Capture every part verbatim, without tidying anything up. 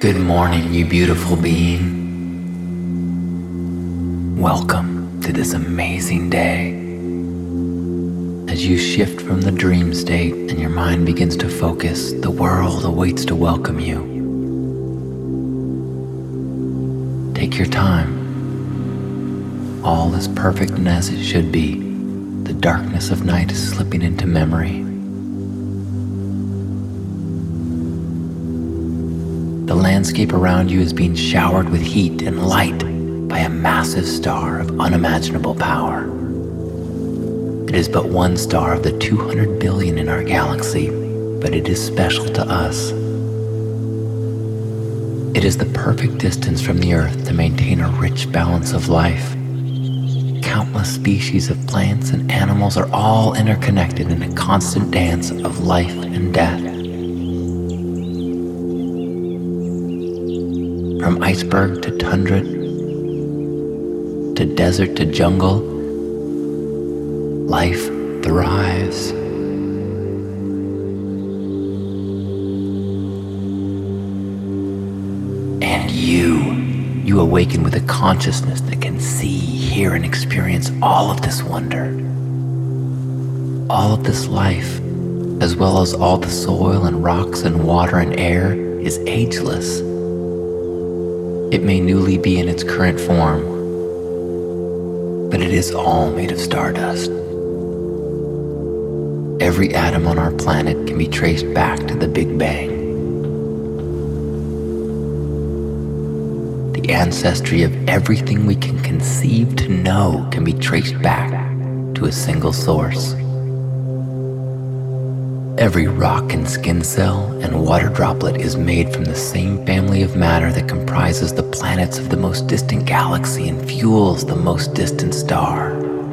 Good morning, you beautiful being. Welcome to this amazing day. As you shift from the dream state and your mind begins to focus, the world awaits to welcome you. Take your time. All is perfect and as it should be. The darkness of night is slipping into memory. The landscape around you is being showered with heat and light by a massive star of unimaginable power. It is but one star of the two hundred billion in our galaxy, but it is special to us. It is the perfect distance from the Earth to maintain a rich balance of life. Countless species of plants and animals are all interconnected in a constant dance of life and death. From iceberg to tundra, to desert to jungle, life thrives. And you, you awaken with a consciousness that can see, hear, and experience all of this wonder. All of this life, as well as all the soil and rocks and water and air, is ageless. It may newly be in its current form, but it is all made of stardust. Every atom on our planet can be traced back to the Big Bang. The ancestry of everything we can conceive to know can be traced back to a single source. Every rock and skin cell and water droplet is made from the same family of matter that comprises the planets of the most distant galaxy and fuels the most distant star.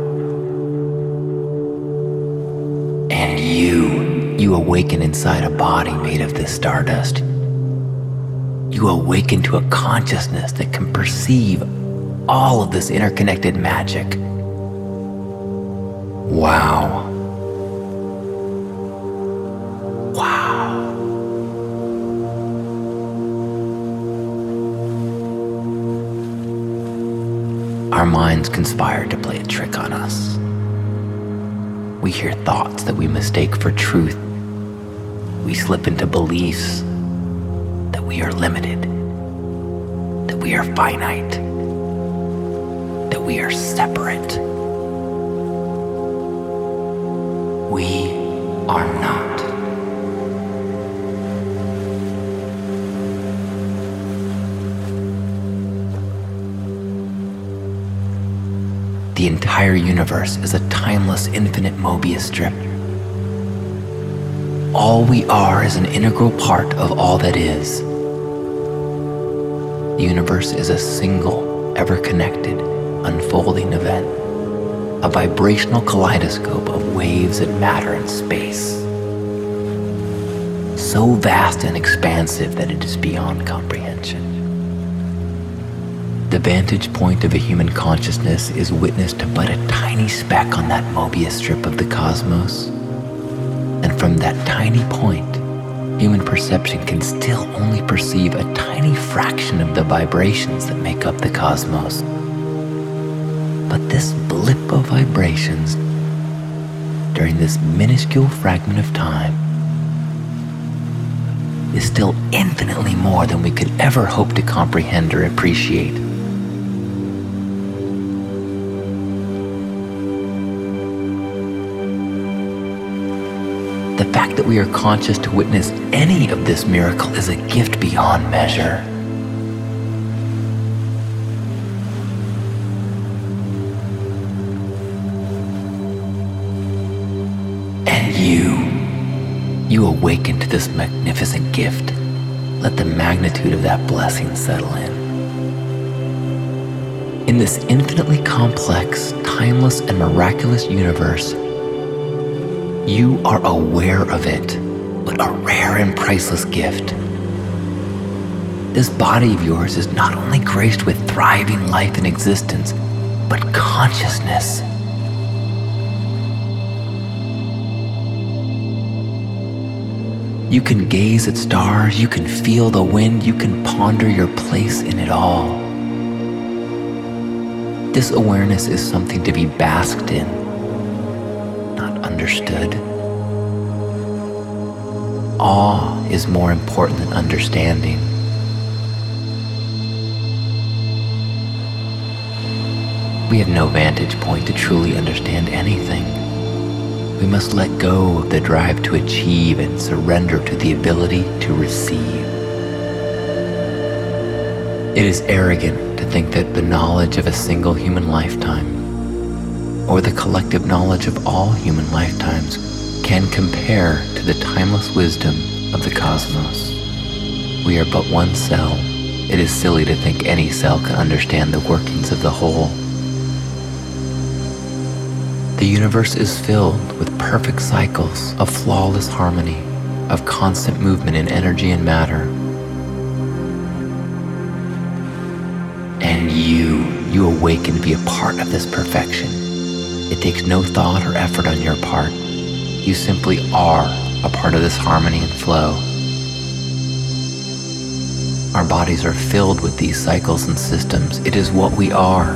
And you, you awaken inside a body made of this stardust. You awaken to a consciousness that can perceive all of this interconnected magic. Wow. Our minds conspire to play a trick on us. We hear thoughts that we mistake for truth. We slip into beliefs that we are limited, that we are finite, that we are separate. We are not. The entire universe is a timeless, infinite Mobius strip. All we are is an integral part of all that is. The universe is a single, ever-connected, unfolding event, a vibrational kaleidoscope of waves and matter and space, so vast and expansive that it is beyond comprehension. The vantage point of a human consciousness is witness to but a tiny speck on that Mobius strip of the cosmos. And from that tiny point, human perception can still only perceive a tiny fraction of the vibrations that make up the cosmos. But this blip of vibrations, during this minuscule fragment of time, is still infinitely more than we could ever hope to comprehend or appreciate. The fact that we are conscious to witness any of this miracle is a gift beyond measure. And you, you awaken to this magnificent gift. Let the magnitude of that blessing settle in. In this infinitely complex, timeless, and miraculous universe, you are aware of it, but a rare and priceless gift. This body of yours is not only graced with thriving life and existence, but consciousness. You can gaze at stars, you can feel the wind, you can ponder your place in it all. This awareness is something to be basked in, not understood. Awe is more important than understanding. We have no vantage point to truly understand anything. We must let go of the drive to achieve and surrender to the ability to receive. It is arrogant to think that the knowledge of a single human lifetime, or the collective knowledge of all human lifetimes, can compare to the timeless wisdom of the cosmos. We are but one cell. It is silly to think any cell can understand the workings of the whole. The universe is filled with perfect cycles of flawless harmony, of constant movement in energy and matter. And you, you awaken to be a part of this perfection. It takes no thought or effort on your part. You simply are a part of this harmony and flow. Our bodies are filled with these cycles and systems. It is what we are.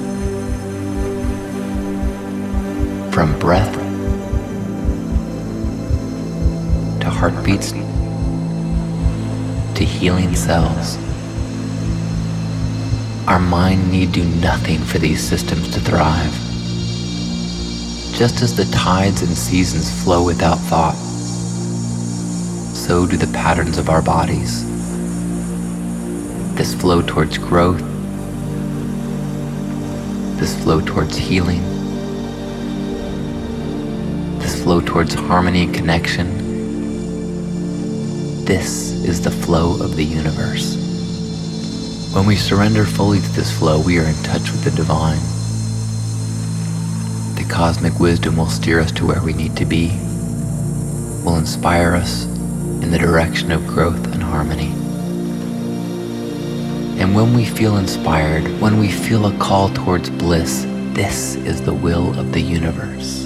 From breath to heartbeats to healing cells. Our mind need do nothing for these systems to thrive. Just as the tides and seasons flow without thought, so do the patterns of our bodies. This flow towards growth, this flow towards healing, this flow towards harmony and connection. This is the flow of the universe. When we surrender fully to this flow, we are in touch with the divine. The cosmic wisdom will steer us to where we need to be, will inspire us in the direction of growth and harmony. And when we feel inspired, when we feel a call towards bliss, this is the will of the universe.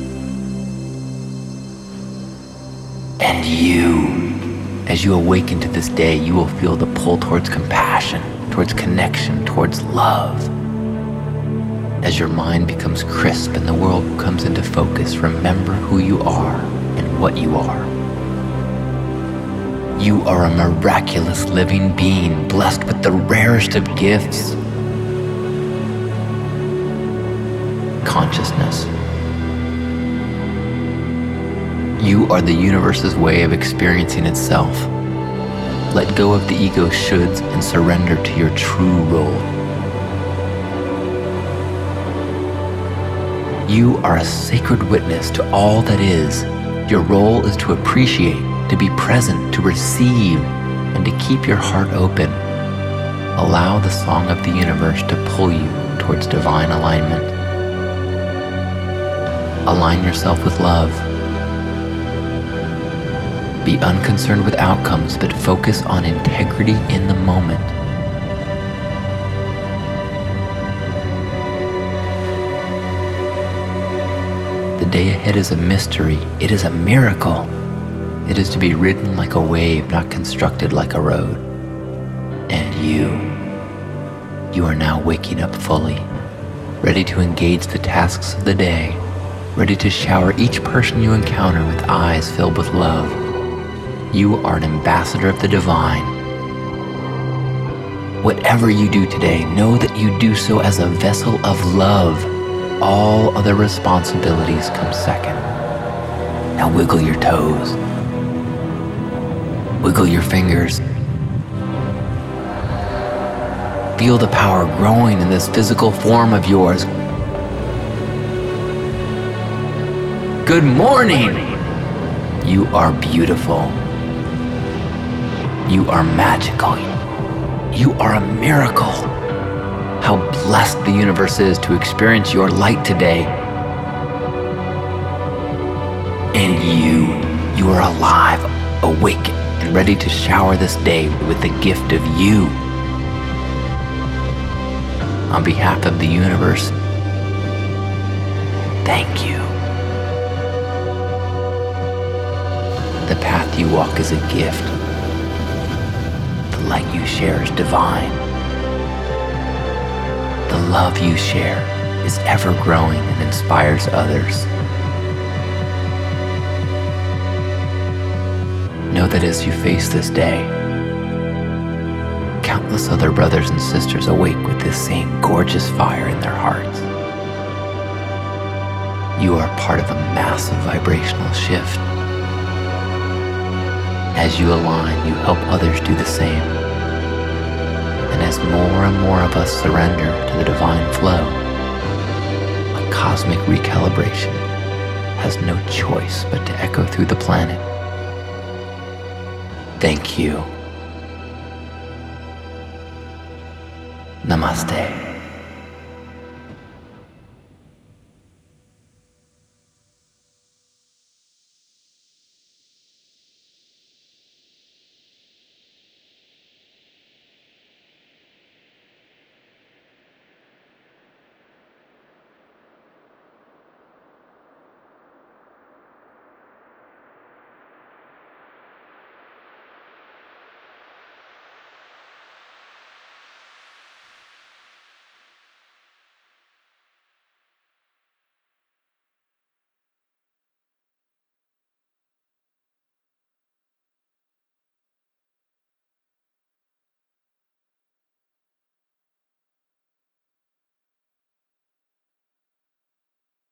And you, as you awaken to this day, you will feel the pull towards compassion, towards connection, towards love. As your mind becomes crisp and the world comes into focus, remember who you are and what you are. You are a miraculous living being, blessed with the rarest of gifts. Consciousness. You are the universe's way of experiencing itself. Let go of the ego's shoulds and surrender to your true role. You are a sacred witness to all that is. Your role is to appreciate, to be present, to receive, and to keep your heart open. Allow the song of the universe to pull you towards divine alignment. Align yourself with love. Be unconcerned with outcomes, but focus on integrity in the moment. The day ahead is a mystery. It is a miracle. It is to be ridden like a wave, not constructed like a road. And you, you are now waking up fully, ready to engage the tasks of the day, ready to shower each person you encounter with eyes filled with love. You are an ambassador of the divine. Whatever you do today, know that you do so as a vessel of love. All other responsibilities come second. Now wiggle your toes. Wiggle your fingers. Feel the power growing in this physical form of yours. Good morning! You are beautiful. You are magical. You are a miracle. How blessed the universe is to experience your light today. And you, you are alive, awake, and ready to shower this day with the gift of you. On behalf of the universe, thank you. The path path you walk is a gift. The light you share is divine. The love you share is ever growing and inspires others. Know that as you face this day, countless other brothers and sisters awake with this same gorgeous fire in their hearts. You are part of a massive vibrational shift. As you align, you help others do the same. And as more and more of us surrender to the divine flow, a cosmic recalibration has no choice but to echo through the planet. Thank you. Namaste.